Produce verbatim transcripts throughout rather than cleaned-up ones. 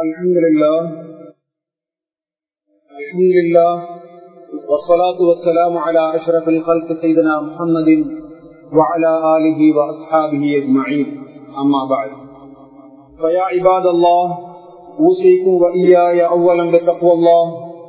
الحمد لله الحمد لله والصلاة والسلام على أشرف الخلق سيدنا محمد وعلى آله وأصحابه أجمعين أما بعد فيا عباد الله أوصيكم وإياي أولا بتقوى الله.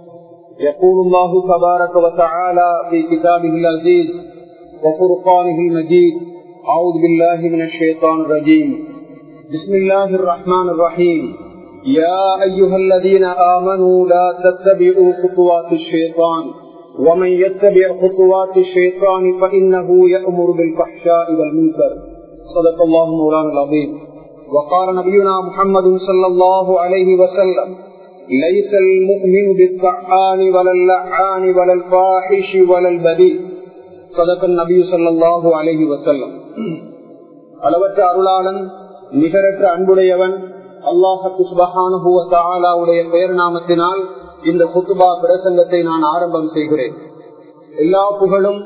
يقول الله تبارك وتعالى في كتابه العزيز وفرقانه المجيد: أعوذ بالله من الشيطان الرجيم. بسم الله الرحمن الرحيم. يا أيها الذين آمنوا لا تتبعوا خطوات الشيطان ومن يتبع خطوات الشيطان فإنه يأمر بالفحشاء والمنكر. صدق الله مولانا العظيم. وقال نبينا محمد صلى الله عليه وسلم: ليس المؤمن بالطعان ولا اللعان ولا الفاحش ولا البذيء. صدق النبي صلى الله عليه وسلم. அளவற்ற அருளாளன் நிகரற்ற அன்புடையவன் அல்லாஹ் சுப்ஹானஹு வ தஆலாவுடைய பெயர் நாமத்தினால் இந்த குத்பா பிரசங்கத்தை நான் ஆரம்பம் செய்கிறேன். எல்லா புகழும்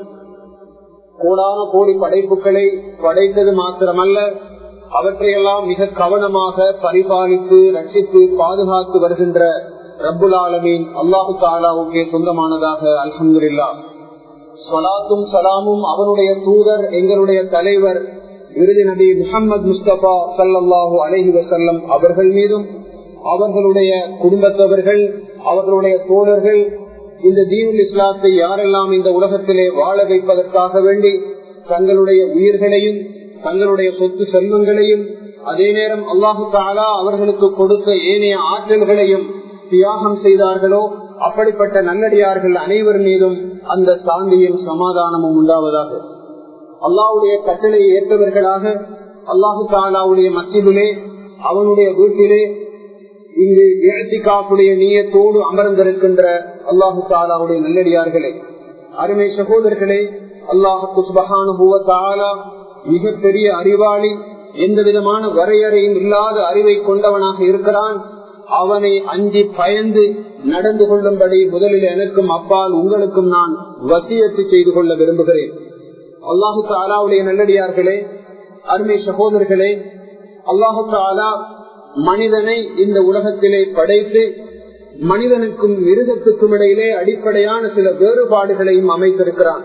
கோடான கோடி படைப்புகளை படைத்தது மாத்திரமல்ல, அவற்றையெல்லாம் மிக கவனமாக பரிபாலித்து ரட்சித்து பாதுகாத்து வருகின்ற ரப்புல் ஆலமீன் அல்லாஹு தஆலாவுக்கே சொந்தமானதாக. அல்ஹம்துலில்லாஹ். ஸலாத்தும் சலாமும் அவனுடைய தூதர் எங்களுடைய தலைவர் இறுதி நபி முஹம்மது முஸ்தபா ஸல்லல்லாஹு அலைஹி வஸல்லம் அவர்கள் மீதும், அவர்களுடைய குடும்பத்தவர்கள், அவர்களுடைய தோழர்கள், இந்த தீனுல் இஸ்லாத்தை யாரெல்லாம் இந்த உலகத்திலே வாழ வைப்பதற்காக வேண்டி தங்களுடைய உயிர்களையும் தங்களுடைய சொத்து செல்வங்களையும் அதே நேரம் அல்லாஹு தஆலா அவர்களுக்கு கொடுத்த ஏனைய ஆற்றல்களையும் தியாகம் செய்தார்களோ அப்படிப்பட்ட நல்லடியார்கள் அனைவர் மீதும் அந்த சாந்தியும் சமாதானமும் உண்டாவதாக. அல்லாஹ்வுடைய கட்டளை ஏற்றவர்களாக அல்லாஹு தஆலாவுடைய மஸ்ஜிதிலே அவனுடைய வீட்டிலே இங்கு இஅ்திகாஃபுடைய நியத்தோடு அமர்ந்திருக்கின்ற அல்லாஹு தஆலாவுடைய நல்லடியார்களே, அருமை சகோதரர்களே, அல்லாஹ் சுப்ஹானஹு வ தஆலா மிக பெரிய அறிவாளி, எந்த விதமான வரையறையும் இல்லாத அறிவை கொண்டவனாக இருக்கிறான். அவனை அஞ்சி பயந்து நடந்து கொள்ளும்படி முதலில் எனக்கும் அப்பால் உங்களுக்கும் நான் வசியத்து செய்து கொள்ள விரும்புகிறேன். அல்லாஹு தஆலாவுடைய நல்லடியார்களே, அருமை சகோதரர்களே, அல்லாஹு தஆலா மனிதனை இந்த உலகத்திலே படைத்து மனிதனுக்கும் மிருகத்துக்கும் இடையிலே அடிப்படையான சில வேறுபாடுகளையும் அமைத்திருக்கிறான்.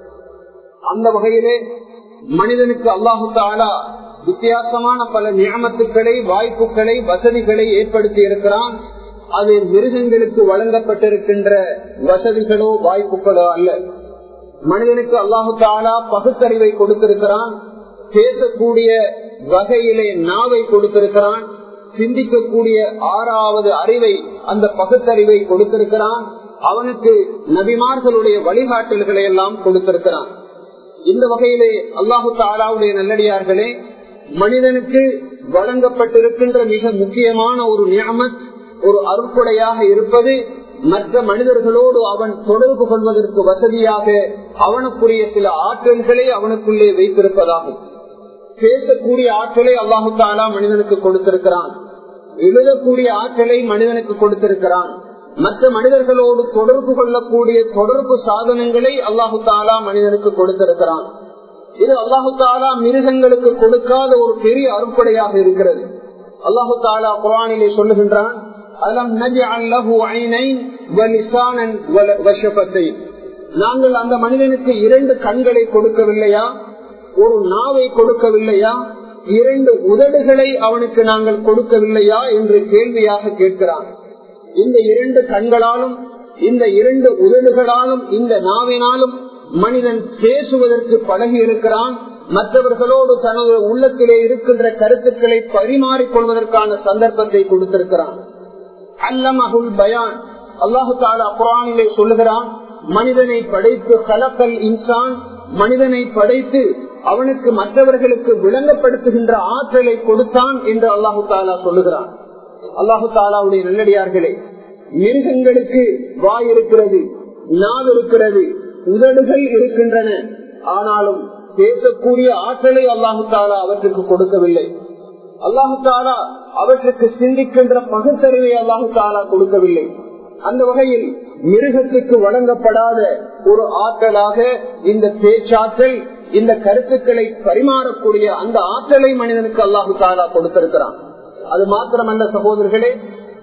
அந்த வகையிலே மனிதனுக்கு அல்லாஹு தஆலா வித்தியாசமான பல நியமத்துக்களை, வாய்ப்புகளை, வசதிகளை ஏற்படுத்தி இருக்கிறான். அது மிருகங்களுக்கு வழங்கப்பட்டிருக்கின்ற வசதிகளோ வாய்ப்புகளோ அல்ல. மனிதனுக்கு அல்லாஹு தஆலா பகுத்தறிவை கொடுத்திருக்கிறான், பேசக்கூடிய வகையிலே நாவை கொடுத்திருக்கிறான், சிந்திக்கக்கூடிய ஆறாவது அறிவை, அந்த பகுத்தறிவை கொடுத்திருக்கிறான். அவனுக்கு நபிமார்களுடைய வழிகாட்டல்களை எல்லாம் கொடுத்திருக்கிறான். இந்த வகையிலே அல்லாஹு தஆலாவுடைய நல்லடியார்களே, மனிதனுக்கு வழங்கப்பட்டிருக்கின்ற மிக முக்கியமான ஒரு நியமத், ஒரு அருட்கொடையாக இருப்பது மற்ற மனிதர்களோடு அவன் தொடர்பு கொள்வதற்கு வசதியாக அவனுக்குரிய சில ஆற்றல்களை அவனுக்குள்ளே வைத்திருப்பதாகும். பேசக்கூடிய ஆற்றலை அல்லாஹு தஆலா மனிதனுக்கு கொடுத்திருக்கிறான், எழுதக்கூடிய ஆற்றலை மனிதனுக்கு கொடுத்திருக்கிறான், மற்ற மனிதர்களோடு தொடர்பு கொள்ளக்கூடிய தொடர்பு சாதனங்களை அல்லாஹு தஆலா மனிதனுக்கு கொடுத்திருக்கிறான். இது அல்லாஹு தஆலா மிருகங்களுக்கு கொடுக்காத ஒரு பெரிய அருட்கொடையாக இருக்கிறது. அல்லாஹு தஆலா குர்ஆனிலே சொல்லுகின்றான்: அலம் நஜ்அல் லஹு ஐனைன் வ லிசானன் வ ஷஃபத்தைன். நாங்கள் அந்த மனிதனுக்கு இரண்டு கண்களை கொடுக்கவில்லையா, ஒரு நாவை கொடுக்கவில்லையா, இரண்டு உதடுகளை அவனுக்கு நாங்கள் கொடுக்கவில்லையா என்று கேள்வியாக கேட்கிறான். இந்த இரண்டு கண்களாலும் இந்த இரண்டு உதடுகளாலும் இந்த நாவினாலும் மனிதன் பேசுவதற்கு பழகி இருக்கிறான். மற்றவர்களோடு தனது உள்ளத்திலே இருக்கின்ற கருத்துக்களை பரிமாறிக் கொள்வதற்கான சந்தர்ப்பத்தை கொடுத்திருக்கிறான். அல்லமஹுல் பயான். அல்லாஹு தஆலா குர்ஆனிலே சொல்லுகிறான், மனிதனை படைத்து கலக்கல் இன்சான், மனிதனை படைத்து அவனுக்கு மற்றவர்களுக்கு விளங்கப்படுத்துகின்ற ஆற்றலை கொடுத்தான் என்று அல்லாஹு தஆலா சொல்லுகிறான். அல்லாஹு தஆலாவுடைய நல்லடியார்களே, மிருகங்களுக்கு வாய் இருக்கிறது, நாவு இருக்கிறது, உதடுகள் இருக்கின்றன. ஆனாலும் பேசக்கூடிய ஆற்றலை அல்லாஹு தஆலா அவற்றுக்கு கொடுக்கவில்லை. அல்லாஹு தஆலா அவற்றுக்கு சிந்திக்கின்ற பகுத்தறிவை அல்லாஹு தஆலா கொடுக்கவில்லை. அந்த வகையில் மிருகத்துக்கு வழங்கப்படாத ஒரு ஆற்றலாக இந்த பேச்சாற்றல், இந்த கருத்துக்களை பரிமாறக்கூடிய அந்த ஆற்றலை மனிதனுக்கு அல்லாஹு தஆலா கொடுத்திருக்கிறான். அது மாத்திரமல்ல சகோதரர்களே,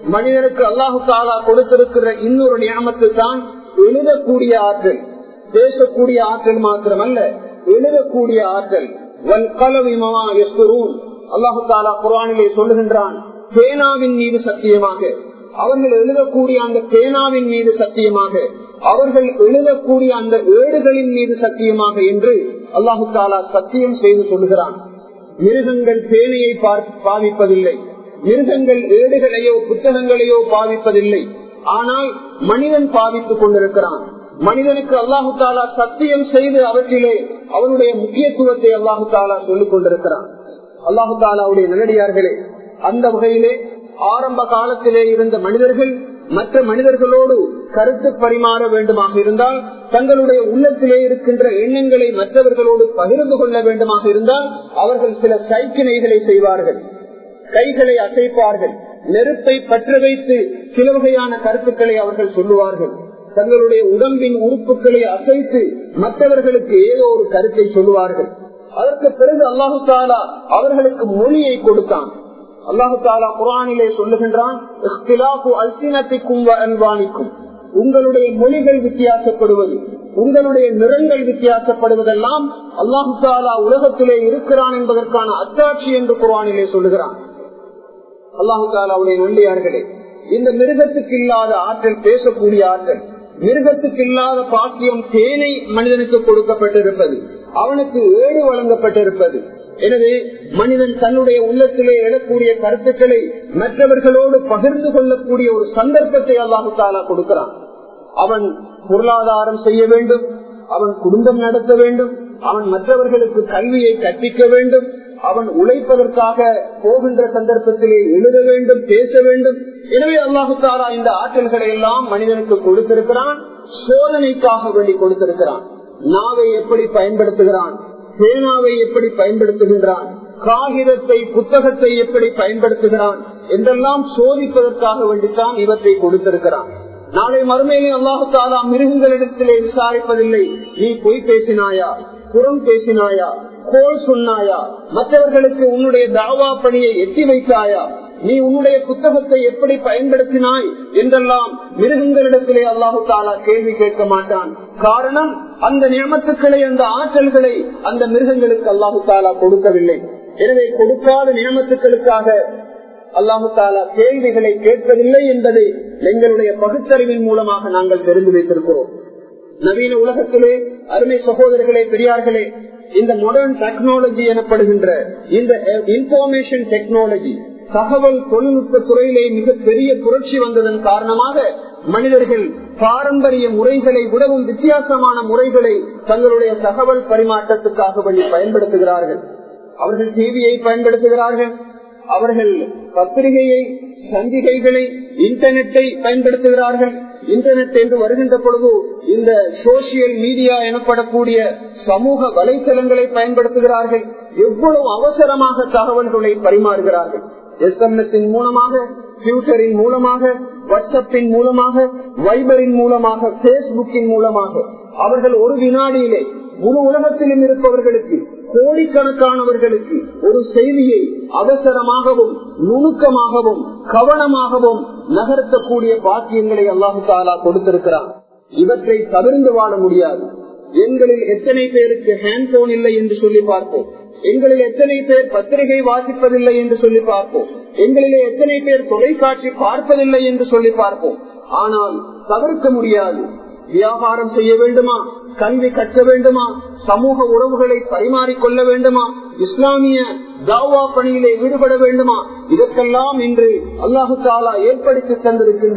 மனிதனுக்கு அல்லாஹு தாலா கொடுத்திருக்கிற இன்னொரு நியமத்து தான் எழுதக்கூடிய ஆற்றல். பேசக்கூடிய ஆற்றல் மாத்திரமல்ல, எழுதக்கூடிய ஆற்றல். அல்லாஹு தாலா குர்ஆனிலே சொல்லுகின்றான், பேனாவின் மீது சத்தியமாக, அவர்கள் எழுதக்கூடிய அந்த பேனாவின் மீது சத்தியமாக, அவர்கள் எழுதக்கூடிய அந்த ஏடுகளின் மீது சத்தியமாக என்று அல்லாஹு தாலா சத்தியம் செய்து சொல்லுகிறான். மிருகங்கள் பேனையை பாவிப்பதில்லை, மிருகங்கள் ஏடுகளையோ புத்தகங்களையோ பாவிப்பதில்லை. ஆனால் மனிதன் பாவித்துக் கொண்டிருக்கிறான். மனிதனுக்கு அல்லாஹு தாலா சத்தியம் செய்து அவற்றிலே அவனுடைய முக்கியத்துவத்தை அல்லாஹு தாலா சொல்லிக் கொண்டிருக்கிறான். அல்லாஹு தாலாவுடைய நல்லடியார்களே, அந்த வகையிலே ஆரம்ப காலத்திலே இருந்த மனிதர்கள் மற்ற மனிதர்களோடு கருத்து பரிமாற வேண்டுமாக இருந்தால், தங்களுடைய உள்ளத்திலே இருக்கின்ற எண்ணங்களை மற்றவர்களோடு பகிர்ந்து கொள்ள வேண்டுமாக இருந்தால், அவர்கள் சில சைக்கிணைகளை செய்வார்கள், கைகளை அசைப்பார்கள், நெருப்பை பற்ற வைத்து சில வகையான கருத்துக்களை அவர்கள் சொல்லுவார்கள். தங்களுடைய உடம்பின் உறுப்புகளை அசைத்து மற்றவர்களுக்கு ஏதோ ஒரு கருத்தை சொல்லுவார்கள். அதற்கு பிறகு அல்லாஹு தாலா அவர்களுக்கு மொழியை கொடுத்தான். அல்லாஹு தாலா குர்ஆனிலே சொல்லுகின்றான், உங்களுடைய மொழிகள் வித்தியாசப்படுவது, உங்களுடைய நிறங்கள் வித்தியாசப்படுவதெல்லாம் அல்லாஹு தாலா உலகத்திலே இருக்கிறான் என்பதற்கான அத்தாட்சி என்று குர்ஆனிலே சொல்லுகிறான். அல்லாஹு தாலாவுடைய நன்றியார்களே, இந்த மிருகத்துக்கு இல்லாத ஆற்றல், பேசக்கூடிய ஆற்றல், மிருகத்துக்கு இல்லாத பாக்கியம் தேனை மனிதனுக்கு கொடுக்கப்பட்டிருப்பது, அவனுக்கு ஏடு வழங்கப்பட்டிருப்பது. எனவே மனிதன் தன்னுடைய உள்ளத்திலே எழக்கூடிய கருத்துக்களை மற்றவர்களோடு பகிர்ந்து கொள்ளக்கூடிய ஒரு சந்தர்ப்பத்தை அல்லாஹு தாலா கொடுக்கிறான். அவன் பொருளாதாரம் செய்ய வேண்டும், அவன் குடும்பம் நடத்த வேண்டும், அவன் மற்றவர்களுக்கு கல்வியை கற்பிக்க வேண்டும், அவன் உழைப்பதற்காக போகின்ற சந்தர்ப்பத்திலே எழுத வேண்டும், பேச வேண்டும். எனவே அல்லாஹு தாலா இந்த ஆற்றல்களை எல்லாம் மனிதனுக்கு கொடுத்திருக்கிறான், சோதனைக்காக வேண்டி கொடுத்திருக்கிறான். நாவை எப்படி பயன்படுத்துகிறான், பேனாவை எப்படி பயன்படுத்துகின்றான், காகிதத்தை புத்தகத்தை எப்படி பயன்படுத்துகிறான் என்றெல்லாம் சோதிப்பதற்காக வேண்டித்தான் இவற்றை கொடுத்திருக்கிறான். நாளை மறுமையிலே அல்லாஹு தாலா மிருகங்களிடத்திலே விசாரிப்பதில்லை, நீ பொய் பேசினாயா, புறம் பேசினாயா, கோல் சொன்னாயா, மற்றவர்களுக்கு உன்னுடைய தாவா பணியை எட்டி வைத்தாயா, நீ உன்னுடைய புத்தகத்தை எப்படி பயன்படுத்தினாய் என்றெல்லாம் மிருகங்களிடத்திலே அல்லாஹு தாலா கேள்வி கேட்க மாட்டான். காரணம், அந்த நியமத்துக்களை, அந்த ஆற்றல்களை அந்த மிருகங்களுக்கு அல்லாஹு தாலா கொடுக்கவில்லை. எனவே கொடுக்காத நியமத்துக்களுக்காக அல்லாஹு தாலா கேள்விகளை கேட்பதில்லை என்பதை எங்களுடைய பகுத்தறிவின் மூலமாக நாங்கள் தெரிந்து வைத்திருக்கிறோம். நவீன உலகத்திலே அருமை சகோதரர்களே, பெரியார்களே, இந்த மாடர்ன் டெக்னாலஜி எனப்படுகின்ற இந்த இன்ஃபர்மேஷன் டெக்னாலஜி, தகவல் தொழில்நுட்ப துறையிலே மிகப்பெரிய புரட்சி வந்ததன் காரணமாக மனிதர்கள் பாரம்பரிய முறைகளை விடவும் வித்தியாசமான முறைகளை தங்களுடைய தகவல் பரிமாற்றத்துக்காக வேண்டி பயன்படுத்துகிறார்கள். அவர்கள் டிவியை பயன்படுத்துகிறார்கள், அவர்கள் பத்திரிகையை, சஞ்சிகைகளை, இன்டர்நெட்டை பயன்படுத்துகிறார்கள். இன்டர்நெட் என்று வருகின்ற பொழுது இந்த சோசியல் மீடியா எனப்படக்கூடிய சமூக வலைத்தளங்களை பயன்படுத்துகிறார்கள். எவ்வளவு அவசரமாக தகவல்களை பரிமாறுகிறார்கள். எஸ் எம் எஸ் மூலமாக, ட்விட்டரின் மூலமாக, வாட்ஸ்அப்பின் மூலமாக, வைபரின் மூலமாக, பேஸ்புக்கின் மூலமாக அவர்கள் ஒரு வினாடியிலே முழு உலகத்திலும் இருப்பவர்களுக்கு, கோடிக்கணக்கானவர்களுக்கு ஒரு செய்தியை அவசரமாகவும் நுணுக்கமாகவும் கவனமாகவும் நகர்த்தக்கூடிய பாக்கியங்களை அல்லாஹு தாலா கொடுத்திருக்கிறார். இவற்றை தவிர்த்து வாழ முடியாது. எங்களில் எத்தனை பேருக்கு ஹேண்ட்போன் இல்லை என்று சொல்லி பார்ப்போம், எங்களில் எத்தனை பேர் பத்திரிகை வாசிப்பதில்லை என்று சொல்லி பார்ப்போம், எங்களிலே எத்தனை பேர் தொலைக்காட்சி பார்ப்பதில்லை என்று சொல்லி பார்ப்போம். ஆனால் தவிர்க்க முடியாது. வியாபாரம் செய்ய வேண்டுமா, கல்வி கற்க வேண்டுமா, சமூக உறவுகளை பரிமாறிக்கொள்ள வேண்டுமா, இஸ்லாமிய தாவா பணியிலே ஈடுபட வேண்டுமா, இதற்கெல்லாம் இன்று அல்லாஹு தாலா ஏற்படுத்தி தந்திருக்கின்ற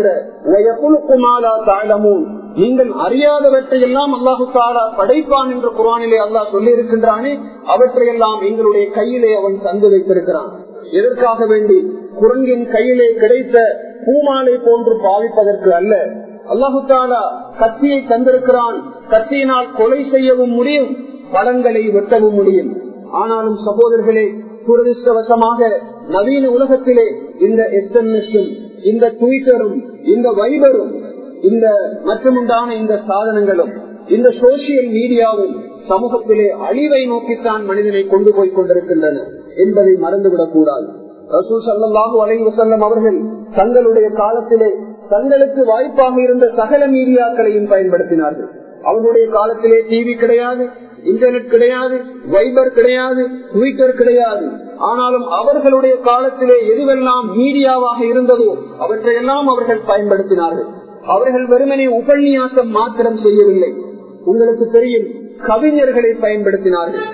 நீங்கள் அறியாதவற்றை எல்லாம் அல்லாஹு தாலா படைப்பான் என்று குர்ஆனிலே அல்லாஹ் சொல்லி இருக்கின்றானே, அவற்றையெல்லாம் எங்களுடைய கையிலே அவன் தந்து வைத்திருக்கிறான். எதற்காக வேண்டி? குரங்கின் கையிலே கிடைத்த பூமாலை போன்று பாவிப்பதற்கு அல்ல. அல்லாஹு தாலா கத்தியை தந்திருக்கிறான், கத்தியினால் கொலை செய்யவும் முடியும், பழங்களை வெட்டவும் முடியும். ஆனாலும் சகோதரர்களே, துரதிருஷ்டவசமாக நவீன உலகத்திலே இந்த எஸ் எம் எஸ், இந்த ட்விட்டரும், இந்த வைபரும், இந்த மற்றுமுண்டான இந்த சாதனங்களும், இந்த சோசியல் மீடியாவும் சமூகத்திலே அழிவை நோக்கித்தான் மனிதனை கொண்டு போய் கொண்டிருக்கின்றன என்பதை மறந்துவிடக் கூடாது. ரசூல் ஸல்லல்லாஹு அலைஹி வஸல்லம் அவர்கள் தங்களுடைய காலத்திலே தங்களுக்கு வாய்ப்பாக இருந்த சகல மீடியாக்களையும் பயன்படுத்தினார்கள். அவர்களுடைய காலத்திலே டிவி கிடையாது, இன்டர்நெட் கிடையாது, வைபர் கிடையாது, ட்விட்டர் கிடையாது. ஆனாலும் அவர்களுடைய காலத்திலே எதுவெல்லாம் மீடியாவாக இருந்ததோ அவற்றையெல்லாம் அவர்கள் பயன்படுத்தினார்கள். அவர்கள் வெறுமனே உபன்யாசம் மாத்திரம் செய்யவில்லை. உங்களுக்கு தெரியும், கவிஞர்களை பயன்படுத்தினார்கள்.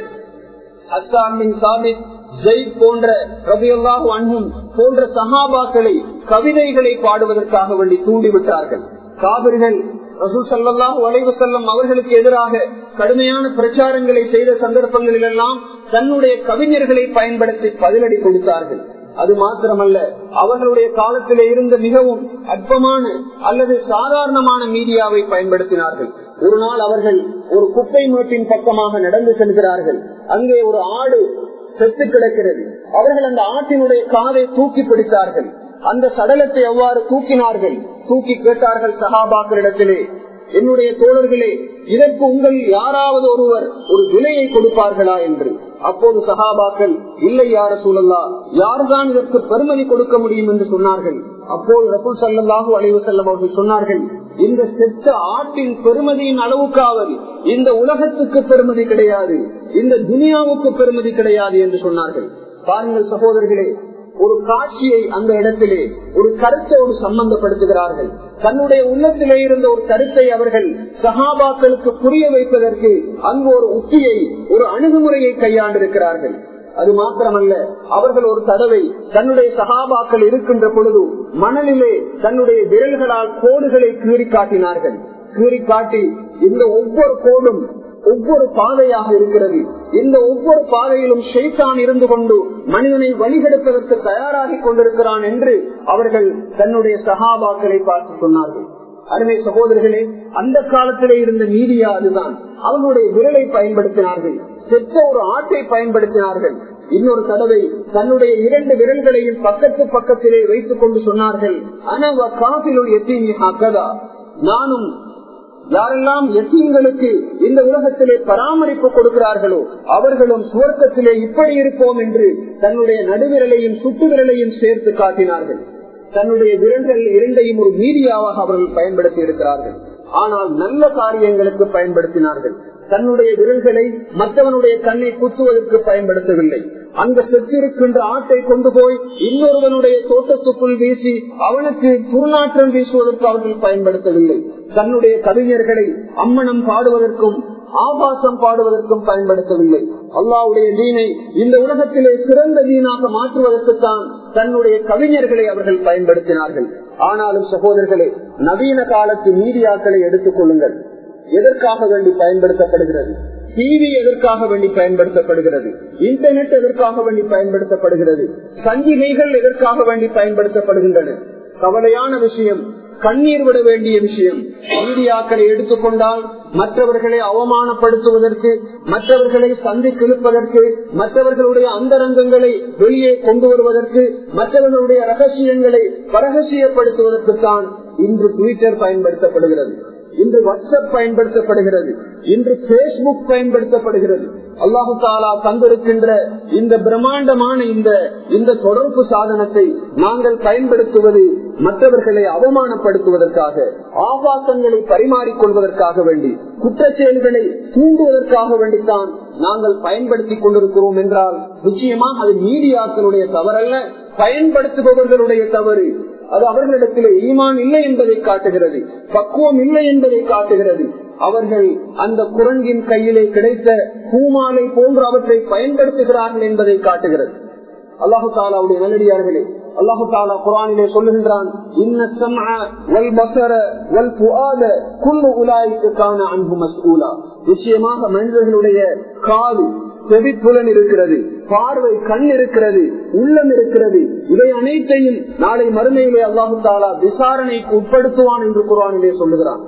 ஹஸ்ஸான் பின் சாபித், ஜெயித் போன்ற ரலியல்லாஹு அன்ஹும் போன்ற சஹாபாக்களை கவிதைகளை பாடுவதற்காக வேண்டி தூண்டிவிட்டார்கள். காபிர்கள் ரசூல் ஸல்லல்லாஹு அலைஹி வஸல்லம் அவர்களுக்கு எதிராக கடுமையான பிரச்சாரங்களை செய்த சந்தர்ப்பங்களில் எல்லாம் தன்னுடைய கவிஞர்களை பயன்படுத்தி பதிலடி கொடுத்தார்கள். அது மாத்திரமல்ல, அவர்களுடைய காலத்திலே இருந்த மிகவும் அற்பமான அல்லது சாதாரணமான மீடியாவை பயன்படுத்தினார்கள். ஒரு நாள் அவர்கள் ஒரு குப்பை மேட்டின் பக்கமாக நடந்து செல்கிறார்கள். அங்கே ஒரு ஆடு செத்து கிடக்கிறது. அவர்கள் அந்த ஆட்டினுடைய காதை தூக்கி பிடித்தார்கள். அந்த சடலத்தை எவ்வாறு தூக்கினார்கள்? தூக்கி கேட்டார்கள் சஹாபாக்களிடத்திலே, என்னுடைய தோழர்களே, இதற்கு உங்கள் யாராவது ஒருவர் ஒரு விலையை கொடுப்பார்களா என்று. அப்போது சஹாபாக்கள், இல்லை யா ரசூலல்லாஹ், யார்தான் இதற்கு பெருமதி கொடுக்க முடியும் என்று சொன்னார்கள். அப்போது ரசூல் ஸல்லல்லாஹு அலைஹி வஸல்லம் அவர்கள் சொன்னார்கள், இந்த செத்த ஆட்டின் பெருமதியின் அளவுக்காவது இந்த உலகத்துக்கு பெருமதி கிடையாது, இந்த துனியாவுக்கு பெருமதி கிடையாது என்று சொன்னார்கள். பாருங்கள் சகோதரர்களே, ஒரு காட்சியை அந்த இடத்திலே ஒரு கருத்தோடு சம்பந்தப்படுத்துகிறார்கள். தன்னுடைய உள்ளத்திலே இருந்த ஒரு கருத்தை அவர்கள் சஹாபாக்களுக்கு புரிய வைப்பதற்கு அங்கு ஒரு உத்தியை, ஒரு அணுகுமுறையை கையாண்டிருக்கிறார்கள். அது மாத்திரமல்ல, அவர்கள் ஒரு தடவை தன்னுடைய சஹாபாக்கள் இருக்கின்ற பொழுது மணலிலே தன்னுடைய விரல்களால் கோடுகளை கீறி காட்டினார்கள். கீறி காட்டி, இந்த ஒவ்வொரு கோடும் ஒவ்வொரு பாதையாக இருக்கிறது, இந்த ஒவ்வொரு பாதையிலும் ஷைத்தான் இருந்து கொண்டு மனிதனை வழிகெடுப்பதற்கு தயாராகி கொண்டிருக்கிறான் என்று அவர்கள் தன்னுடைய சஹாபாக்களை பார்த்து சொன்னார்கள். அருமை சகோதரர்களே, அந்த காலத்திலே இருந்த மீடியா அதுதான். அவர்களுடைய விரலை பயன்படுத்தினார்கள், செத்த ஒரு ஆட்டை பயன்படுத்தினார்கள். இன்னொரு தடவை தன்னுடைய இரண்டு விரல்களையும் பக்கத்து பக்கத்திலே வைத்துக் கொண்டு சொன்னார்கள், அனவ காபிலுல் யதீமி ஹக்கதா, நானும் யாரெல்லாம் யத்தீம்களுக்கு இந்த உலகத்திலே பராமரிப்பு கொடுக்கிறார்களோ அவர்களும் சுவர்க்கத்திலே இப்படி இருப்போம் என்று தன்னுடைய நடுவிரலையும் சுட்டு விரலையும் சேர்த்து காட்டினார்கள். தன்னுடைய விரல்கள் இரண்டையும் ஒரு மீடியாவாக அவர்கள் பயன்படுத்தி இருக்கிறார்கள். ஆனால் நல்ல காரியங்களுக்கு பயன்படுத்தினார்கள். தன்னுடைய விரல்களை மற்றவனுடைய கண்ணை குத்துவதற்கு பயன்படுத்தவில்லை. அந்த செத்திருக்கின்ற ஆட்டை கொண்டு போய் இன்னொருவனுடைய தோட்டத்துக்குள் வீசி அவனுக்கு துர்நாற்றம் வீசுவதற்கு அவர்கள் பயன்படுத்தவில்லை. தன்னுடைய கவிஞர்களை அம்மனம் பாடுவதற்கும் ஆபாசம் பாடுவதற்கும் பயன்படுத்தவில்லை. அல்லாஹ்வுடைய தீனை இந்த உலகத்திலே சிறந்த தீனாக மாற்றுவதற்குத்தான் தன்னுடைய கவிஞர்களை அவர்கள் பயன்படுத்தினார்கள். ஆனாலும் சகோதரர்களே, நவீன காலத்து மீடியாக்களை எடுத்துக் கொள்ளுங்கள். எதற்காக வேண்டி பயன்படுத்தப்படுகிறது? டிவி எதற்காக வேண்டி பயன்படுத்தப்படுகிறது? இன்டர்நெட் எதற்காக வேண்டி பயன்படுத்தப்படுகிறது? சஞ்சிகைகள் எதற்காக வேண்டி பயன்படுத்தப்படுகின்றன? கவலையான விஷயம், கண்ணீர் விட வேண்டிய விஷயம். மீடியாக்களை எடுத்துக்கொண்டால் மற்றவர்களை அவமானப்படுத்துவதற்கு, மற்றவர்களை சந்திக்கிழுப்பதற்கு, மற்றவர்களுடைய அந்தரங்கங்களை வெளியே கொண்டு வருவதற்கு, மற்றவர்களுடைய ரகசியங்களை பரகசியப்படுத்துவதற்குத்தான் இன்று ட்விட்டர் பயன்படுத்தப்படுகிறது, இன்று வாட்ஸ்அப் பயன்படுத்தப்படுகிறது, இன்று பேஸ்புக் பயன்படுத்தப்படுகிறது. அல்லாஹு தாலா தந்திருக்கின்ற இந்த பிரம்மாண்டமான இந்த இந்த தொடர்பு சாதனத்தை நாங்கள் பயன்படுத்துவது மற்றவர்களை அவமானப்படுத்துவதற்காக, ஆபாசங்களை பரிமாறிக்கொள்வதற்காக வேண்டி, குற்றச்செயல்களை தூண்டுவதற்காக வேண்டித்தான் நாங்கள் பயன்படுத்தி கொண்டிருக்கிறோம் என்றால் நிச்சயமாக அது மீடியாக்களுடைய தவறல்ல, பயன்படுத்துபவர்களுடைய தவறு. அது அவர்களிடத்திலே ஈமான் இல்லை என்பதை காட்டுகிறது, பக்குவம் இல்லை என்பதை காட்டுகிறது. அவர்கள் அந்த குரங்கின் கையிலே கிடைத்த பூமாலை போன்று அவற்றை பயன்படுத்துகிறார்கள் என்பதை காட்டுகிறது. அல்லாஹு தாலாவுடைய நல்லடியார்களே, அல்லாஹு தாலா குர்ஆனிலே சொல்லுகின்றான், இன்ன ஸம்அ வல் பஸர வல் ஃபுஆத குல்லு உலாயிக கான அன்ஹு மஸ்ஊலா. நிச்சயமாக மனிதர்களுடைய காது, செவிப்புலன் இருக்கிறது, பார்வை, கண் இருக்கிறது, உள்ளம் இருக்கிறது. இவை அனைத்தையும் நாளை மறுமையிலே அல்லாஹு தாலா விசாரணைக்கு உட்படுத்துவான் என்று குர்ஆனிலே சொல்லுகிறான்.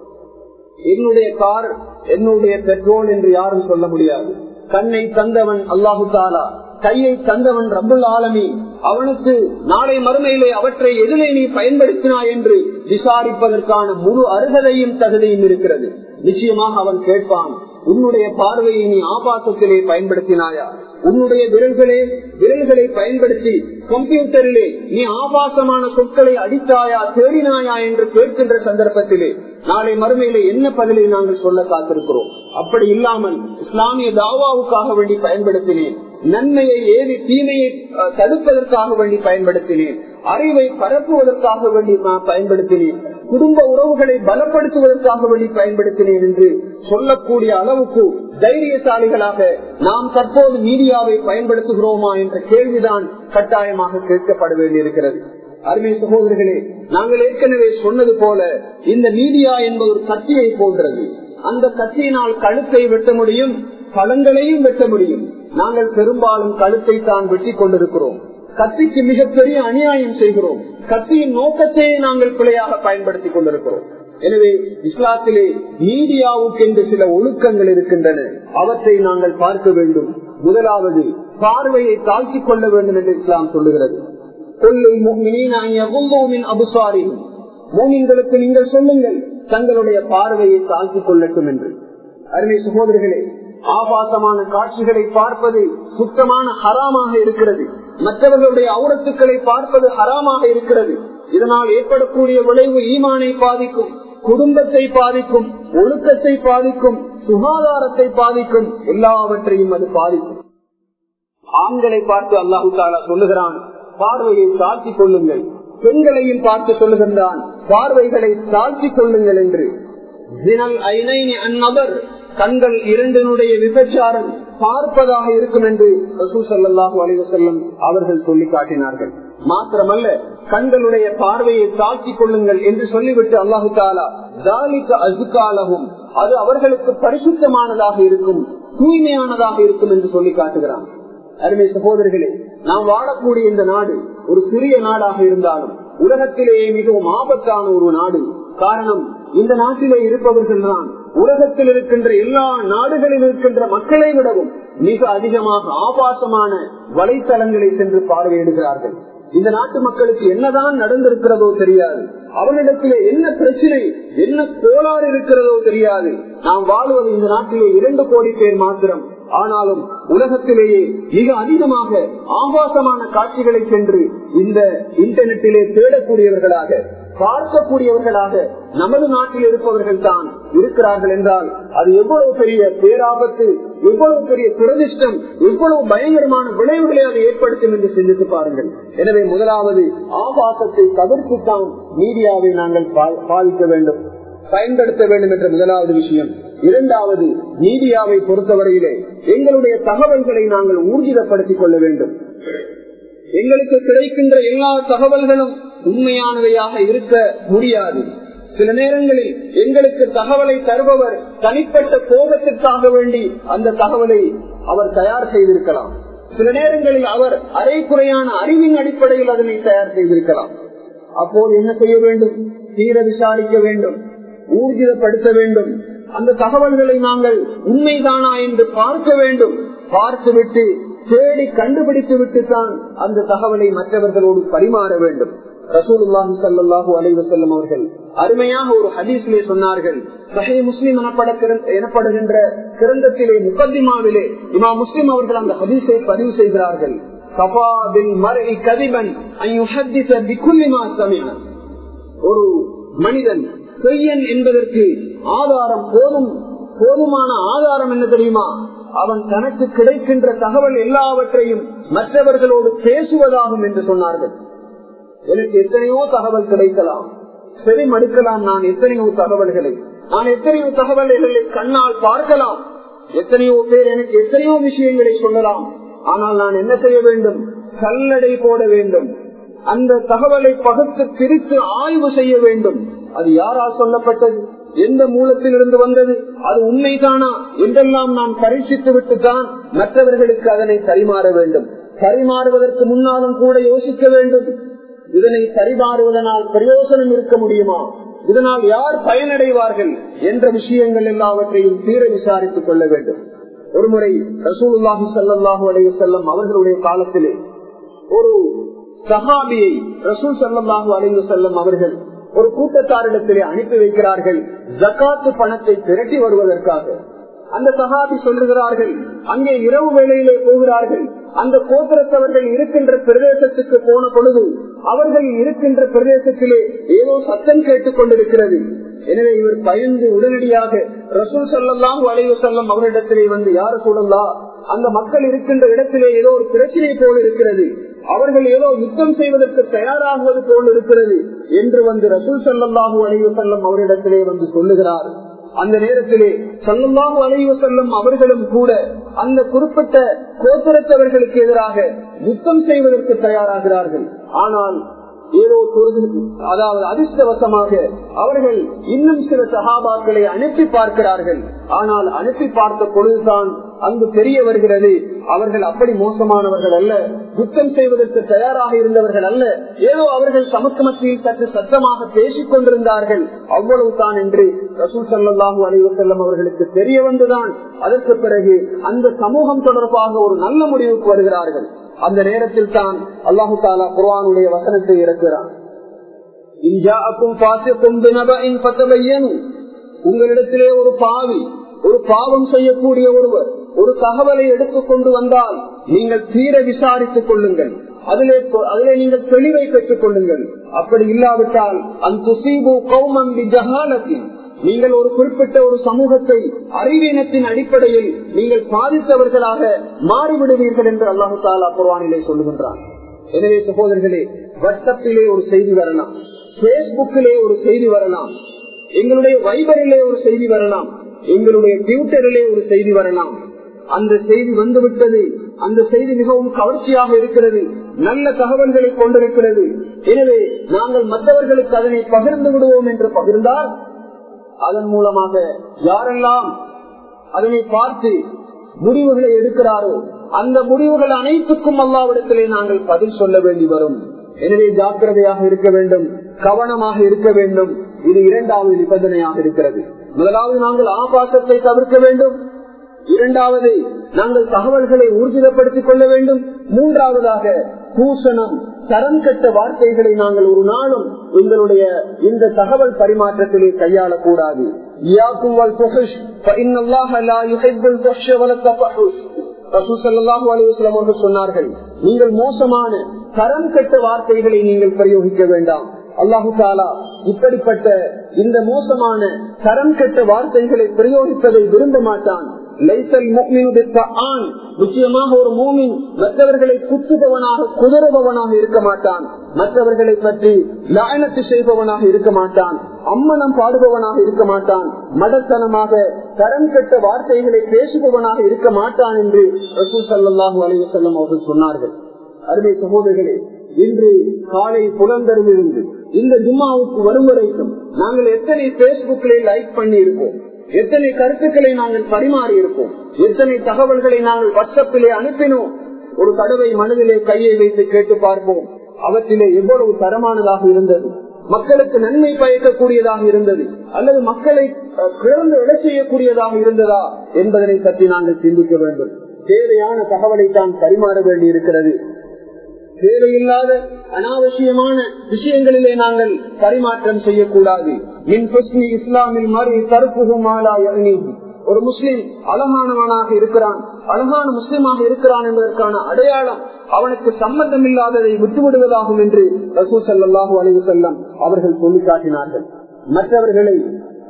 என்னுடைய கார், என்னுடைய பெட்ரோல் என்று யாரும் சொல்ல முடியாது. கண்ணை தந்தவன் அல்லாஹு தாலா, கையை தந்தவன் ரப்புல் ஆலமீன். அவனுக்கு நாளை மறுமையிலே அவற்றை எதிலே நீ பயன்படுத்தினாய் என்று விசாரிப்பதற்கான முழு அருகதையும் தகுதியும் இருக்கிறது. நிச்சயமாக அவன் கேட்பான், உன்னுடைய பார்வையை நீ ஆபாசத்திலே பயன்படுத்தினாயா, உன்னுடைய விரல்களே விரல்களை பயன்படுத்தி கம்ப்யூட்டரிலே நீ ஆபாசமான சொற்களை அடித்தாயா தேடினாயா என்று கேட்கின்ற சந்தர்ப்பத்திலே நாளை மறுமையிலே என்ன பதிலை நாங்கள் சொல்ல காத்திருக்கிறோம். அப்படி இல்லாமல் இஸ்லாமிய தாவாவுக்காக வேண்டி பயன்படுத்தினேன், நன்மையை ஏவி தீமையை தடுப்பதற்காக வேண்டி பயன்படுத்தினேன், அறிவை பரப்புவதற்காக வேண்டி நான் பயன்படுத்தினேன், குடும்ப உறவுகளை பலப்படுத்துவதற்காக வேண்டி பயன்படுத்தினேன் என்று சொல்லக்கூடிய அளவுக்கு தைரியசாலிகளாக நாம் தற்போது மீடியாவை பயன்படுத்துகிறோமா என்ற கேள்விதான் கட்டாயமாக கேட்கப்பட வேண்டியிருக்கிறது. அருமை சகோதரர்களே, நாங்கள் ஏற்கனவே சொன்னது போல இந்த மீடியா என்பது ஒரு கத்தியை போன்றது. அந்த கத்தியினால் கழுத்தை வெட்ட முடியும், பழங்களையும் வெட்ட முடியும். நாங்கள் பெரும்பாலும் கழுத்தை தான் வெட்டி கொண்டிருக்கிறோம். கத்திக்கு மிகப்பெரிய அநியாயம் செய்கிறோம். கத்தியின் நோக்கத்தையே நாங்கள் பிழையாக பயன்படுத்திக் கொண்டிருக்கிறோம். எனவே இஸ்லாத்திலே மீடியாவுக்கு என்று சில ஒழுக்கங்கள் இருக்கின்றன, அவற்றை நாங்கள் பார்க்க வேண்டும். முதலாவது, பார்வையை தாழ்த்திக் கொள்ள வேண்டும் என்று இஸ்லாம் சொல்லுகிறது. மூமின்களுக்கு நீங்கள் சொல்லுங்கள் தங்களுடைய பார்வையை தாழ்த்திக் கொள்ளட்டும் என்று. அருமை சகோதரர்களே, ஆபாசமான காட்சிகளை பார்ப்பது சுத்தமான ஹராமாக இருக்கிறது. மற்றவர்களுடைய அவுரத்துக்களை பார்ப்பது ஹராமாக இருக்கிறது. இதனால் ஏற்படக்கூடிய விளைவு ஈமானை பாதிக்கும், குடும்பத்தை பாதிக்கும், ஒழுக்கத்தை பாதிக்கும், சுகாதாரத்தை பாதிக்கும், எல்லாவற்றையும் அது பாதிக்கும். ஆண்களை பார்த்து அல்லாஹு தஆலா சொல்லுகிறான், பார்வையை தாழ்த்திக் கொள்ளுங்கள். பெண்களையும் பார்த்து சொல்லுகின்றான், பார்வைகளை தாழ்த்திக் கொள்ளுங்கள் என்று. கண்கள் இரண்டினுடைய விபச்சாரம் பார்ப்பதாக இருக்கும் என்று ரசூல் ஸல்லல்லாஹு அலைஹி வஸல்லம் அவர்கள் சொல்லி காட்டினார்கள். மாத்திரமல்ல, கண்களுடைய பார்வையை தாழ்த்திக் கொள்ளுங்கள் என்று சொல்லிவிட்டு அல்லாஹு தஆலா ذَلِكَ أَزْكَى لَهُمْ, அது அவர்களுக்கு பரிசுத்தமானதாக இருக்கும், தூய்மையானதாக இருக்கும் என்று சொல்லி காட்டுகிறான். அருமை சகோதரர்களே, நாம் வாழக்கூடிய இந்த நாடு ஒரு சிறிய நாடாக இருந்தாலும் உலகத்திலேயே மிகவும் ஆபத்தான ஒரு நாடு. காரணம், இந்த நாட்டிலே இருப்பவர்கள் தான் உலகத்தில் இருக்கின்ற எல்லா நாடுகளில் இருக்கின்ற மக்களை விடவும் மிக அதிகமாக ஆபாசமான வலைத்தளங்களை சென்று பார்வையிடுகிறார்கள். இந்த நாட்டு மக்களுக்கு என்னதான் நடந்திருக்கிறதோ தெரியாது, அவனிடத்திலே என்ன பிரச்சனை, என்ன கோளாறு இருக்கிறதோ தெரியாது. நாம் வாழ்வது இந்த நாட்டிலே இரண்டு கோடி பேர் மாத்திரம். ஆனாலும் உலகத்திலேயே மிக அதிகமாக ஆபாசமான காட்சிகளை சென்று இந்த இன்டர்நெட்டிலே தேடக்கூடியவர்களாக, பார்க்கக்கூடியவர்களாக நமது நாட்டில் இருப்பவர்கள் தான் இருக்கிறார்கள் என்றால் அது எவ்வளவு பெரிய பேராபத்து, எவ்வளவு பெரிய துரதிஷ்டம், எவ்வளவு பயங்கரமான விளைவுகளை அதை ஏற்படுத்தும் என்று சிந்தித்து பாருங்கள். எனவே முதலாவது ஆபாசத்தை தவிர்த்துத்தான் மீடியாவை நாங்கள் பாவிக்க வேண்டும், பயன்படுத்த வேண்டும் என்ற முதலாவது விஷயம். இரண்டாவது, மீடியாவை பொறுத்தவரையிலே எங்களுடைய தகவல்களை நாங்கள் ஊர்ஜிதப்படுத்திக் கொள்ள வேண்டும். எங்களுக்கு கிடைக்கின்ற எல்லா தகவல்களும் உண்மையானவையாக இருக்க முடியாது. சில நேரங்களில் எங்களுக்கு தகவலை தருபவர் தனிப்பட்ட கோபத்திற்காக வேண்டி அந்த தகவலை அவர் தயார் செய்திருக்கலாம். சில நேரங்களில் அவர் அரைக்குறையான அறிவின் அடிப்படையில் அதனை தயார் செய்திருக்கலாம். அப்போது என்ன செய்ய வேண்டும்? தீர விசாரிக்க வேண்டும், ஊர்ஜிதப்படுத்த வேண்டும். அந்த தகவல்களை நாங்கள் உண்மைதானா என்று பார்க்க வேண்டும். பார்த்துவிட்டு தேடி கண்டுபிடித்து விட்டு தான் அந்த தகவலை மற்றவர்களோடு பரிமாற வேண்டும். ரசூலுல்லாஹி ஸல்லல்லாஹு அலைஹி வஸல்லம் அவர்கள் அருமையாக ஒரு ஹதீஸிலே சொன்னார்கள். சஹீஹ் முஸ்லிம் எனப்படுகின்ற கிரந்தத்திலே முகத்திமாவிலே இமாம் முஸ்லிம் அவர்கள் அந்த ஹதீஸை பதிவு செய்கிறார்கள். கஃபா பில் மர்இ கதிபன் அன் யுஹத்திஸ பிகுல்லி மா சமிஅ. ஒரு மனிதன் பொய்யன் என்பதற்கு ஆதாரம் போதும் போதுமான ஆதாரம் என்ன தெரியுமா? அவன் தனக்கு கிடைக்கின்ற தகவல் எல்லாவற்றையும் மற்றவர்களோடு பேசுவதாகும் என்று சொன்னார்கள். எனக்கு எத்தனையோ தகவல் கிடைக்கலாம், சரி மடுக்கலாம். நான் எத்தனையோ தகவல்களை நான் எத்தனையோ தகவல்களை கண்ணால் பார்க்கலாம். எத்தனையோ பேர் எனக்கு எத்தனையோ விஷயங்களை சொல்லலாம். ஆனால் நான் என்ன செய்ய வேண்டும்? சல்லடை போட வேண்டும். அந்த தகவலை பகுத்து பிரித்து ஆய்வு செய்ய வேண்டும். அது யாரால் சொல்லப்பட்டது, எந்த மூலத்தில் இருந்து வந்தது, அது உண்மைதானா என்றெல்லாம் நான் பரீட்சித்து விட்டுத்தான் மற்றவர்களுக்கு அதனை பரிமாற வேண்டும். பரிமாறுவதற்கு முன்னாலும் கூட யோசிக்க வேண்டும். இதனை பரிமாறுவதனால் பிரயோசனம் இருக்க முடியுமா, இதனால் யார் பயனடைவார்கள் என்ற விஷயங்கள் எல்லாவற்றையும் தீர விசாரித்துக் கொள்ள வேண்டும். ஒருமுறை ரசூலுல்லாஹி ஸல்லல்லாஹு அலைஹி வஸல்லம் அவர்களுடைய காலத்திலே ஒரு சஹாபியை ரசூல் ஸல்லல்லாஹு அலைஹி வஸல்லம் அவர்கள் ஒரு கூட்டத்தாரிடத்திலே அனுப்பி வைக்கிறார்கள், ஜகாத்து பணத்தை திரட்டி வருவதற்காக. அந்த சஹாபி சொல்லுகிறார்கள், அங்கே இரவு வேளையிலே போகிறார்கள். அந்த கோத்திரத்தவர்கள் இருக்கின்ற பிரதேசத்துக்கு போன பொழுது அவர்கள் இருக்கின்ற பிரதேசத்திலே ஏதோ சத்தம் கேட்டுக் கொண்டிருக்கிறது. எனவே இவர் பயந்து உடனடியாக ரசூல் ஸல்லல்லாஹு அலைஹி வஸல்லம் அவரிடத்திலே வந்து, யா ரசூலல்லாஹ், அந்த மக்கள் இருக்கின்ற இடத்திலே ஏதோ ஒரு பிரச்சனை போல் இருக்கிறது, அவர்கள் ஏதோ யுத்தம் செய்வதற்கு தயாராகுவது போல் இருக்கிறது என்று வந்து ரசூல் ஸல்லல்லாஹு அலைஹி வஸல்லம் அவரிடத்திலே வந்து சொல்லுகிறார். அந்த நேரத்திலே ஸல்லல்லாஹு அலைஹி வஸல்லம் அவர்களும் கூட அந்த குறிப்பிட்ட கோத்திரத்தவர்களுக்கு எதிராக யுத்தம் செய்வதற்கு தயாராகிறார்கள். ஆனால் ஏதோ அதாவது அதிர்ஷ்டவசமாக அவர்கள் இன்னும் சில சஹாபாக்களை அனுப்பி பார்க்கிறார்கள். ஆனால் அனுப்பி பார்த்த பொழுதுதான் அங்கு தெரிய வருகிறது, அவர்கள் அப்படி மோசமானவர்கள் அல்ல, யுத்தம் செய்வதற்கு தயாராக இருந்தவர்கள் அல்ல, ஏதோ அவர்கள் சமூக மத்தியில் சற்று சத்தமாக பேசிக் கொண்டிருந்தார்கள், அவ்வளவுதான் என்று ரசூல் ஸல்லல்லாஹு அலைஹி வஸல்லம் அவர்களுக்கு தெரிய வந்துதான் அதற்கு பிறகு அந்த சமூகம் தொடர்பாக ஒரு நல்ல முடிவுக்கு வருகிறார்கள். அந்த நேரத்தில் தான் அல்லாஹு தஆலா குர்ஆனுடைய வசனத்தை இறக்குகிறான். உங்களிடத்திலே ஒரு பாவி, ஒரு பாவம் செய்யக்கூடிய ஒருவர் ஒரு தகவலை எடுத்துக் கொண்டு வந்தால் நீங்கள் தீர விசாரித்துக் கொள்ளுங்கள், அதிலே அதிலே நீங்கள் தெளிவை பெற்றுக் கொள்ளுங்கள். அப்படி இல்லாவிட்டால் அன்துஸீபு கௌமன் பிஜஹாலத்தின், நீங்கள் ஒரு குறிப்பிட்ட ஒரு சமூகத்தை அறிவீனத்தின் அடிப்படையில் நீங்கள் பாதித்தவர்களாக மாறிவிடுவீர்கள் என்று அல்லாஹு தஆலா குர்ஆனிலே சொல்லுகின்றான். எனவே சகோதரர்களே, வாட்ஸ்அப்பிலே ஒரு செய்தி வரலாம், பேஸ்புக்கிலே ஒரு செய்தி வரலாம், எங்களுடைய வைபரிலே ஒரு செய்தி வரலாம், எங்களுடைய ட்விட்டரிலே ஒரு செய்தி வரலாம். அந்த செய்தி வந்துவிட்டது, அந்த செய்தி மிகவும் கவர்ச்சியாக இருக்கிறது, நல்ல தகவல்களை கொண்டிருக்கிறது. எனவே நாங்கள் மற்றவர்களுக்கு அதனை பகிர்ந்து விடுவோம் என்று பகிர்ந்தால் அதன் மூலமாக யாரெல்லாம் அதனை பார்த்து முடிவுகளை எடுக்கிறாரோ அந்த முடிவுகள் அனைத்துக்கும் அல்லாஹ்விடத்திலே நாங்கள் பதில் சொல்ல வேண்டி வரும். எனவே ஜாக்கிரதையாக இருக்க வேண்டும், கவனமாக இருக்க வேண்டும். இது இரண்டாவது நிபந்தனையாக இருக்கிறது. முதலாவது நாங்கள் ஆபாசத்தை தவிர்க்க வேண்டும், இரண்டாவது நாங்கள் தகவல்களை ஊர்ஜிதப்படுத்திக் கொள்ள வேண்டும், மூன்றாவதாக தூஷணம் தரம் கட்ட வார்த்தைகளை நாங்கள் ஒரு நாளும் எங்களுடைய இந்த தகவல் பரிமாற்றத்திலே கையாளக்கூடாது. சொன்னார்கள், நீங்கள் மோசமான தரம் கட்ட வார்த்தைகளை நீங்கள் பிரயோகிக்க வேண்டாம். அல்லாஹு தஆலா இப்படிப்பட்ட இந்த மோசமான தரம் கட்ட வார்த்தைகளை பிரயோகிப்பதை விரும்ப மாட்டான். நிச்சயமாக ஒரு மூமின் மற்றவர்களை குத்துபவனாக குதறுபவனாக இருக்க மாட்டான், மற்றவர்களை பற்றி லஅனத்து செய்பவனாக இருக்க மாட்டான், அம்மனம் பாடுபவனாக இருக்க மாட்டான், மடத்தனமாக தரம் கெட்ட வார்த்தைகளை பேசுபவனாக இருக்க மாட்டான் என்று ரசூல் ஸல்லல்லாஹு அலைஹி வஸல்லம் அவர்கள் சொன்னார்கள். அருமை சகோதரர்களே, இன்று காலை புலந்தறிந்து இந்த ஜும்மாவுக்கு வரும் வரைக்கும் நாங்கள் எத்தனை பேஸ்புக்கிலே லைக் பண்ணி இருக்கோம், எத்தனை கருத்துக்களை நாங்கள் பரிமாறி இருப்போம், எத்தனை தகவல்களை நாங்கள் வாட்ஸ்அப்பிலே அனுப்பினோம். ஒரு தடவை மனதிலே கையை வைத்து கேட்டு பார்ப்போம், அவற்றிலே எவ்வளவு தரமானதாக இருந்தது, மக்களுக்கு நன்மை பயக்கக்கூடியதாக இருந்தது, அல்லது மக்களை கிளர்ந்து எழச் செய்யக்கூடியதாக இருந்ததா என்பதனை பற்றி நாங்கள் சிந்திக்க வேண்டும். தேவையான தகவலை தான் பரிமாற வேண்டி இருக்கிறது. தேவையில்லாத அனாவசியமான விஷயங்களிலே நாங்கள் பரிமாற்றம் செய்யக்கூடாது. இஸ்லாமில் மறு தருப்புகுமாலா ஒரு முஸ்லிம் அழகானவனாக இருக்கிறான், அழகான முஸ்லிமாக இருக்கிறான் என்பதற்கான அடையாளம் அவனுக்கு சம்பந்தம் இல்லாததை விட்டுவிடுவதாகும் என்று ரசூல் ஸல்லல்லாஹு அலைஹி வஸல்லம் அவர்கள் சொல்லி காட்டினார்கள். மற்றவர்களை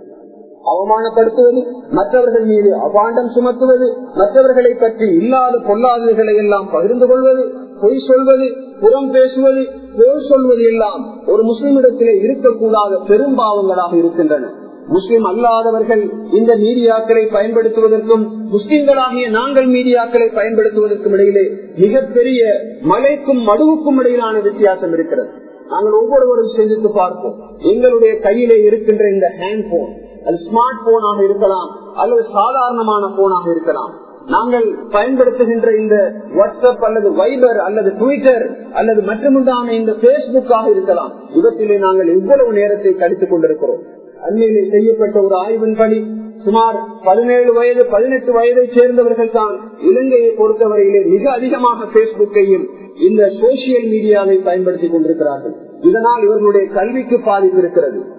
அவமானப்படுத்துவது, மற்றவர்கள் மீது அபாண்டம் சுமத்துவது, மற்றவர்களை பற்றி இல்லாத பொல்லாதவைகளை எல்லாம் பகிர்ந்து கொள்வது, பொய் சொல்வது, புறம் பேசுவது, போல் சொல்வது எல்லாம் ஒரு முஸ்லிமிடத்திலே இருக்கக்கூடாத பெரும்பாவங்களாக இருக்கின்றன. முஸ்லிம் அல்லாதவர்கள் இந்த மீடியாக்களை பயன்படுத்துவதற்கும் முஸ்லிம்களாகிய நாங்கள் மீடியாக்களை பயன்படுத்துவதற்கும் இடையிலே மிகப்பெரிய மலைக்கும் மடுவுக்கும் இடையிலான வித்தியாசம் இருக்கிறது. நாங்கள் ஒவ்வொருவரும் சிந்தித்து பார்ப்போம். எங்களுடைய கையிலே இருக்கின்ற இந்த ஹேண்ட் போன், அது ஸ்மார்ட் போனாக இருக்கலாம் அல்லது சாதாரணமான போனாக இருக்கலாம். நாங்கள் பயன்படுத்துகின்ற இந்த வாட்ஸ்அப் அல்லது வைபர் அல்லது ட்விட்டர் அல்லது மற்றுமுண்டான இந்த பேஸ்புக்காக இருக்கலாம். இவற்றிலே நாங்கள் எவ்வளவு நேரத்தை கழித்துக் கொண்டிருக்கிறோம். அண்மையிலே செய்யப்பட்ட ஒரு ஆய்வின்படி சுமார் பதினேழு வயது பதினெட்டு வயதை சேர்ந்தவர்கள் தான் இலங்கையை பொறுத்தவரையிலே மிக அதிகமாக பேஸ்புக்கையும் இந்த சோசியல் மீடியாவை பயன்படுத்திக் கொண்டிருக்கிறார்கள். இதனால் இவர்களுடைய கல்விக்கு பாதிப்பு இருக்கிறது,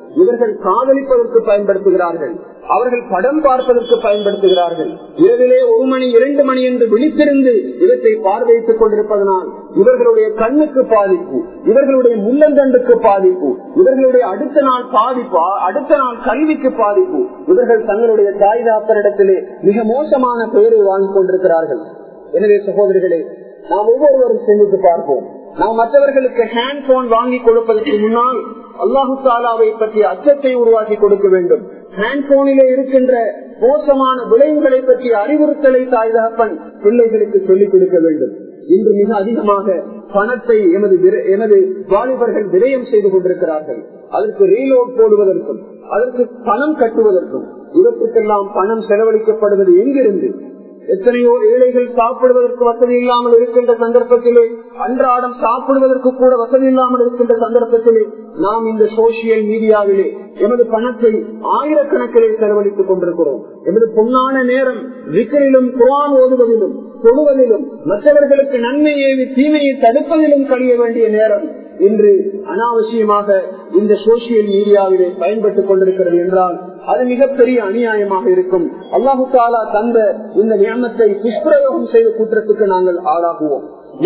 இவர்கள் காதலிப்பதற்கு பயன்படுத்துகிறார்கள், அவர்கள் படம் பார்ப்பதற்கு பயன்படுத்துகிறார்கள். இரவிலே ஒரு மணி இரண்டு மணி என்று விழித்திருந்து இவற்றை பார்வையிட்டுக் கொண்டிருப்பதனால் இவர்களுடைய கண்ணுக்கு பாதிப்பு, இவர்களுடைய முள்ளந்தண்டுக்கு பாதிப்பு, இவர்களுடைய அடுத்த நாள் பாதிப்பு, அடுத்த நாள் கல்விக்கு பாதிப்பு. இவர்கள் தங்களுடைய தாய் தாப்பரிடத்திலே மிக மோசமான பெயரை வாங்கிக் கொண்டிருக்கிறார்கள். எனவே சகோதரிகளே, நாம் ஒவ்வொருவரும் சிந்தித்து பார்ப்போம். நாம் மற்றவர்களுக்கு ஹேண்ட் போன் வாங்கி கொடுப்பதற்கு முன்னால் அல்லாஹு தாலாவை பற்றிய அச்சத்தை உருவாக்கி கொடுக்க வேண்டும். ஹேண்ட் போனிலே இருக்கின்ற மோசமான விளைவுகளை பற்றிய அறிவுறுத்தலை தாய் தகப்பன் பிள்ளைகளுக்கு சொல்லிக் கொடுக்க வேண்டும். இன்று மிக அதிகமாக பணத்தை எமது எமது வாலிபர்கள் விரயம் செய்து கொண்டிருக்கிறார்கள். அதற்கு ரீலோட் போடுவதற்கும் அதற்கு பணம் கட்டுவதற்கும் இவற்றுக்கெல்லாம் பணம் செலவழிக்கப்படுவது எங்கிருந்து? எத்தனையோ ஏழைகள் சாப்பிடுவதற்கு வசதி இல்லாமல் இருக்கின்ற சந்தர்ப்பத்திலே, அன்றாடம் சாப்பிடுவதற்கு கூட வசதி இல்லாமல் இருக்கின்ற சந்தர்ப்பத்திலே நாம் இந்த சோசியல் மீடியாவிலே எமது பணத்தை ஆயிரக்கணக்கிலே செலவழித்துக் கொண்டிருக்கிறோம். எமது பொன்னான நேரம் விக்கரிலும் குர்ஆன் ஓதுவதிலும் தொழுவதிலும் மற்றவர்களுக்கு நன்மையை தீமையை தடுப்பதிலும் கழிய வேண்டிய நேரம் இன்று அனாவசியமாக இந்த சோசியல் மீடியாவிலே பயன்பட்டுக் கொண்டிருக்கிறது என்றால் அது மிகப்பெரிய அநியாயமாக இருக்கும். அல்லாஹு தாலா தந்த இந்த நியமத்தை துஷ்பிரயோகம் செய்த குற்றத்துக்கு நாங்கள் ஆளாகுவோம்.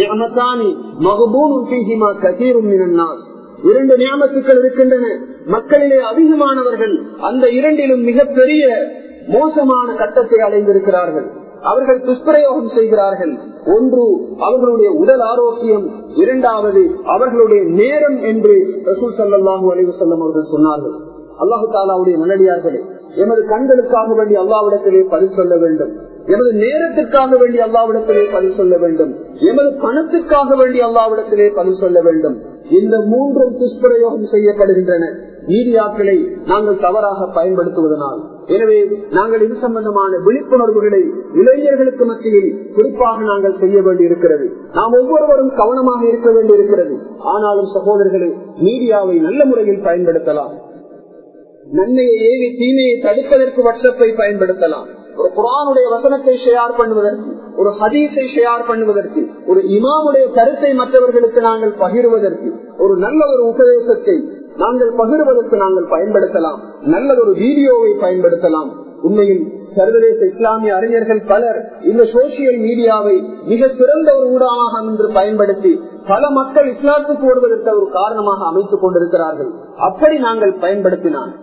இரண்டு நியமத்துக்கள் இருக்கின்றன. மக்களிலே அதிகமானவர்கள் அந்த இரண்டிலும் மிகப்பெரிய மோசமான கட்டத்தை அடைந்திருக்கிறார்கள். அவர்கள் துஷ்பிரயோகம் செய்கிறார்கள். ஒன்று அவர்களுடைய உடல் ஆரோக்கியம், இரண்டாவது அவர்களுடைய நேரம் என்று ரசூல் ஸல்லல்லாஹு அலைஹி வஸல்லம் அவர்கள் சொன்னார்கள். அல்லாஹு தாலாவுடைய நல்லடியார்களே, எமது கண்களுக்காக வேண்டி அல்லாஹ்விடத்திலே பதில் சொல்ல வேண்டும். எமது நேரத்திற்காக வேண்டி அல்லாஹ்விடத்திலே பதில் சொல்ல வேண்டும். எமது பணத்திற்காக வேண்டி அல்லாஹ்விடத்திலே பதில் சொல்ல வேண்டும். இந்த மூன்றும் துஷ்பிரயோகம் செய்யப்படுகின்றன மீடியாக்களை நாங்கள் தவறாக பயன்படுத்துவதனால். எனவே நாங்கள் இது சம்பந்தமான விழிப்புணர்வுகளை இளைஞர்களுக்கு மத்தியில் குறிப்பாக நாங்கள் செய்ய வேண்டி இருக்கிறது. நாம் ஒவ்வொருவரும் கவனமாக இருக்க வேண்டி இருக்கிறது. ஆனாலும் சகோதரர்களே, மீடியாவை நல்ல முறையில் பயன்படுத்தலாம். நன்மையை ஏவி தீமையை தடுப்பதற்கு வாட்ஸ்அப்பை பயன்படுத்தலாம். ஒரு குர்ஆனுடைய வசனத்தை ஷேர் பண்ணுவதற்கு, ஒரு ஹதீஸை ஷேர் பண்ணுவதற்கு, ஒரு இமாமுடைய கருத்தை மற்றவர்களுக்கு நாங்கள் பகிர்வதற்கு, ஒரு நல்ல ஒரு உபதேசத்தை நாங்கள் பகிர்வதற்கு நாங்கள் பயன்படுத்தலாம். நல்லதொரு வீடியோவை பயன்படுத்தலாம். உண்மையில் சர்வதேச இஸ்லாமிய அறிஞர்கள் பலர் இந்த சோசியல் மீடியாவை மிக சிறந்த ஒரு ஊடகமாக இன்று பயன்படுத்தி பல மக்கள் இஸ்லாத்துக்கு வருவதற்கு ஒரு காரணமாக அமைத்துக் கொண்டிருக்கிறார்கள். அப்படி நாங்கள் பயன்படுத்தினால்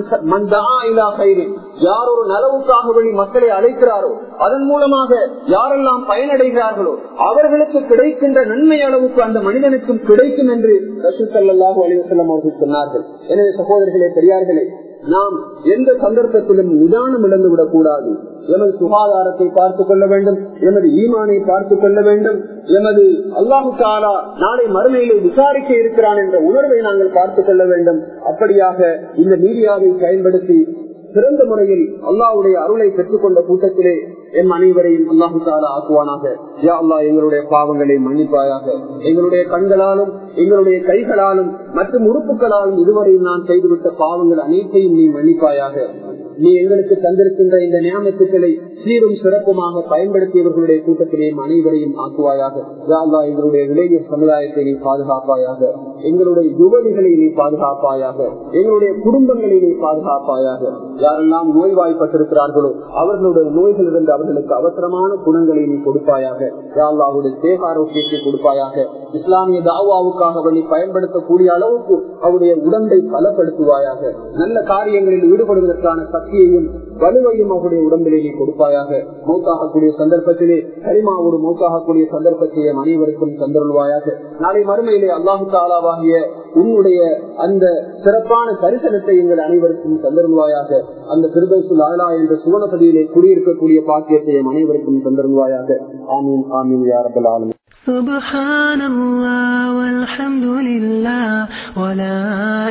யார் ஒரு நலவுக்காக வழி மக்களை அழைக்கிறாரோ, அதன் மூலமாக யாரெல்லாம் பயனடைகிறார்களோ அவர்களுக்கு கிடைக்கின்ற நன்மை அளவுக்கு அந்த மனிதனுக்கும் கிடைக்கும் என்று ரசூல் ஸல்லல்லாஹு அலைஹி வஸல்லம் அவர்கள் சொன்னார்கள். எனவே சகோதரர்களே, பெரியார்களே, நாம் எந்த சந்தர்ப்பத்திலும் நிதானம் இழந்து விடக் கூடாது. எமது சுகாதாரத்தை பார்த்துக் கொள்ள வேண்டும், எமது ஈமானை பார்த்துக் கொள்ள வேண்டும், எமது அல்லாஹு தஆலா நாளை மறுமையிலே விசாரிக்க இருக்கிறான் என்ற உணர்வை நாங்கள் பார்த்துக் கொள்ள வேண்டும். அப்படியாக இந்த மீடியாவை பயன்படுத்தி சிறந்த முறையில் அல்லாஹ்வுடைய அருளை பெற்றுக் கொண்ட கூட்டத்திலே எம் அனைவரையும் அல்லாஹு தஆலா ஆக்குவானாக. யா அல்லாஹ், எங்களுடைய பாவங்களை மன்னிப்பாயாக. எங்களுடைய கண்களாலும் எங்களுடைய கைகளாலும் மற்றும் உறுப்புகளாலும் இதுவரையும் நான் செய்துவிட்ட பாவங்கள் அனைத்தையும் நீ மன்னிப்பாயாக. நீ எங்களுக்கு தந்திருக்கின்ற இந்த நியமத்துக்களை சீரும் சிறப்புமாக பயன்படுத்தியவர்களுடைய கூட்டத்திலேயும் அனைவரையும் ஆக்குவாயாக. யா அல்லாஹ், எங்களுடைய இளைஞர் சமுதாயத்தை நீ பாதுகாப்பாயாக. எங்களுடைய யுவதிகளை நீ பாதுகாப்பாயாக. எங்களுடைய குடும்பங்களை நீ பாதுகாப்பாயாக. யாரெல்லாம் நோய்வாய்ப்பட்டிருக்கிறார்களோ அவர்களுடைய நோய்களிலிருந்து அவர்களுக்கு அவசரமான குணங்களை நீ கொடுப்பாயாக. யா அல்லாஹ், அவருடைய தேக ஆரோக்கியத்தை கொடுப்பாயாக. இஸ்லாமிய தாவாவுக்காக நீ பயன்படுத்தக்கூடிய அளவுக்கு அவருடைய உடம்பை பலப்படுத்துவாயாக. நல்ல காரியங்களில் ஈடுபடுவதற்கான சக்தியையும் வலுவையும் அவருடைய உடம்பிலே நீ கொடுப்பாயாக. மௌத்தாகக்கூடிய சந்தர்ப்பத்திலே கரிமாவோடு மௌத்தாகக்கூடிய சந்தர்ப்பத்தை அனைவருக்கும் தந்தருள்வாயாக. நாளை மறுமையிலே அல்லாஹு தஆலாவாகிய உன்னுடைய அந்த சிறப்பான தரிசனத்தை எங்கள் அனைவருக்கும் தந்தருள்வாயாக. அந்த ஃபிர்தௌஸுல் ஆலா என்ற சுவனபதியிலே குடியிருக்கக்கூடிய பாக்கியத்தை அனைவருக்கும் தந்தருள்வாயாக. ஆமீன், ஆமீன் யா ரப்பல் ஆலமீன். سبحان الله والحمد لله ولا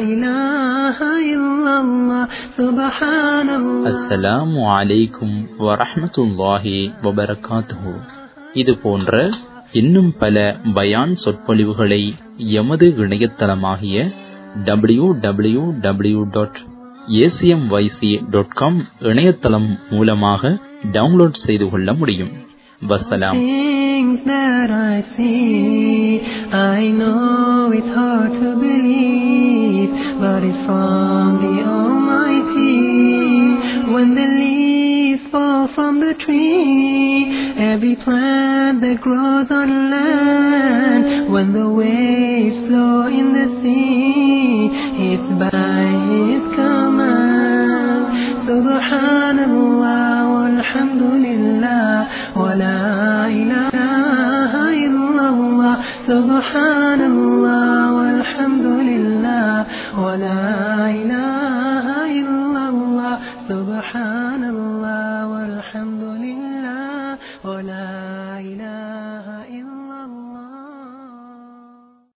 إله إلا الله سبحان الله. அஸ்ஸலாமு அலைக்கும் வரஹ்மத்துல்லாஹி வபரகாத்துஹு. இது போன்ற இன்னும் பல பயான் சொற்பொழிவுகளை எமது இணையதளமாகிய W W W dot A C M Y C dot com இணையதளம் மூலமாக டவுன்லோட் செய்து கொள்ள முடியும். வஸ்ஸலாம். Things that I see, I know it's hard to believe, but but it's from the Almighty. When the leaves fall from the tree, every plant that grows on land, when the waves flow in the sea, it's by His command. Subhanallah walhamdulillah wa la ilaha illallah. Subhanallah walhamdulillah wa la ilaha